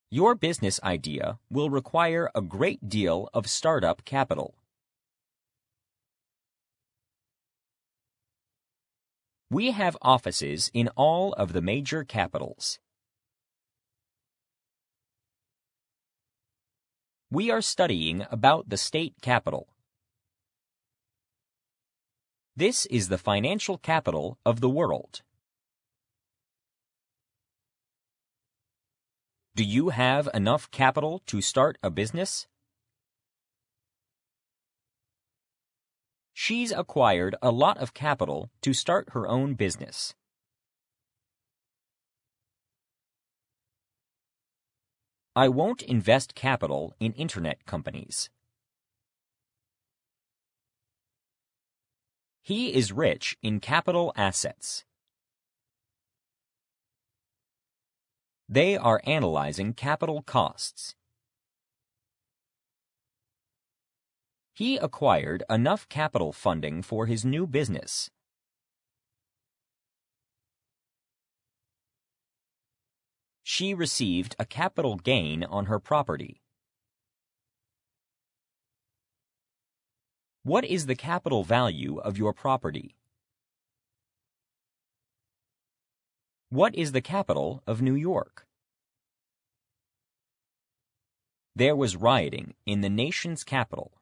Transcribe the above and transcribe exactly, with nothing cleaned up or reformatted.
Your business idea will require a great deal of startup capital. We have offices in all of the major capitals. We are studying about the state capital. This is the financial capital of the world. Do you have enough capital to start a business? She's acquired a lot of capital to start her own business. I won't invest capital in internet companies. He is rich in capital assets. They are analyzing capital costs. He acquired enough capital funding for his new business. She received a capital gain on her property. What is the capital value of your property? What is the capital of New York? There was rioting in the nation's capital.